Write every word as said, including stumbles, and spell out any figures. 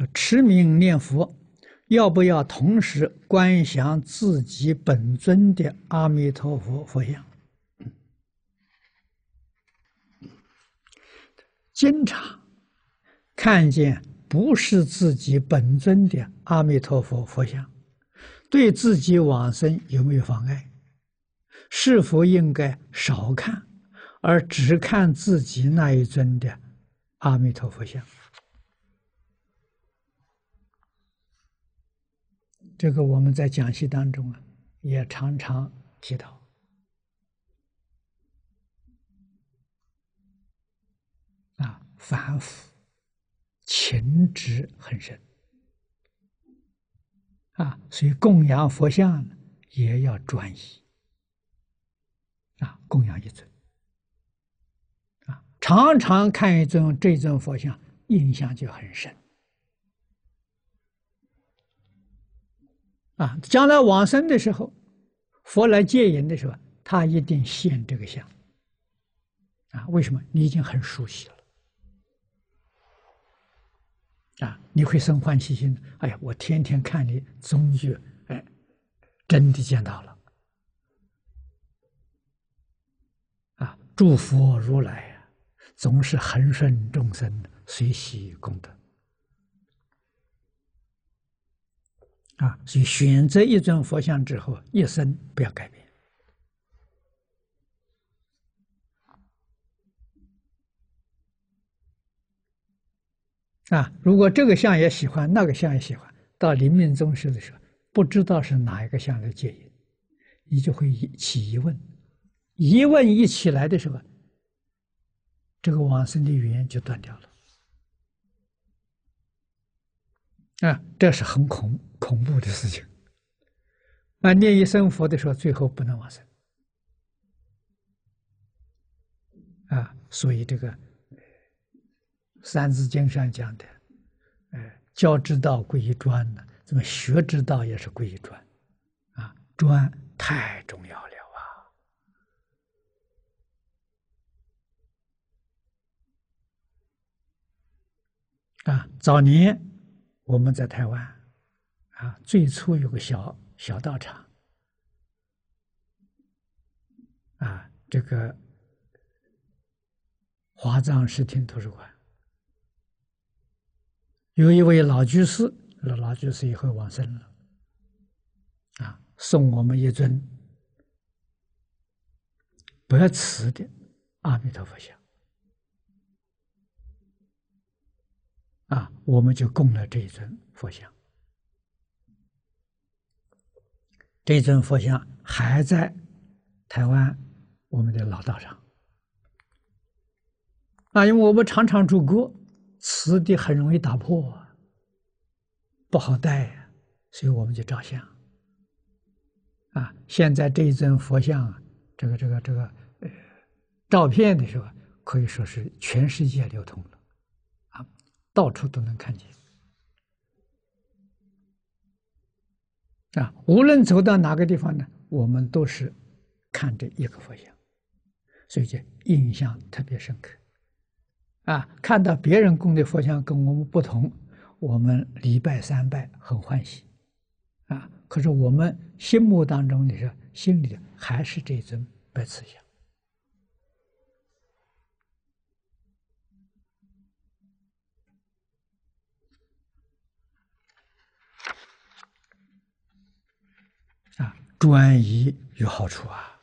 说持名念佛，要不要同时观想自己本尊的阿弥陀佛佛像？经常看见不是自己本尊的阿弥陀佛佛像，对自己往生有没有妨碍？是否应该少看，而只看自己那一尊的阿弥陀佛像？这个我们在讲习当中啊，也常常提到。啊，凡夫情执很深啊，所以供养佛像呢也要专一啊，供养一尊啊，常常看一尊这尊佛像，印象就很深啊。将来往生的时候，佛来接引的时候，他一定现这个像啊。为什么？你已经很熟悉了。啊，你会生欢喜心。哎呀，我天天看你，终于哎，真的见到了。啊，诸佛如来呀、啊，总是恒顺众生，随喜功德。啊，所以选择一尊佛像之后，一生不要改变。啊，如果这个像也喜欢，那个像也喜欢，到临命终时的时候，不知道是哪一个像来接引，你就会起疑问，疑问一起来的时候，这个往生的缘就断掉了。啊，这是很恐恐怖的事情。啊，念一声佛的时候，最后不能往生。啊，所以这个《三字经》上讲的，呃，教之道贵于专呢，怎么学之道也是贵于专，啊，专太重要了啊！啊，早年我们在台湾，啊，最初有个小小道场，啊，这个华藏视听图书馆。有一位老居士，老居士以后往生了，啊，送我们一尊白瓷的阿弥陀佛像，啊，我们就供了这一尊佛像。这尊佛像还在台湾我们的老道上，啊，因为我们常常出国，瓷的很容易打破，不好带，所以我们就照相。啊，现在这一尊佛像，这个这个这个呃照片的时候，可以说是全世界流通了，啊，到处都能看见。啊，无论走到哪个地方呢，我们都是看这一个佛像，所以就印象特别深刻。啊，看到别人供的佛像跟我们不同，我们礼拜三拜很欢喜，啊，可是我们心目当中的是心里的还是这尊白瓷像。啊，专一有好处啊。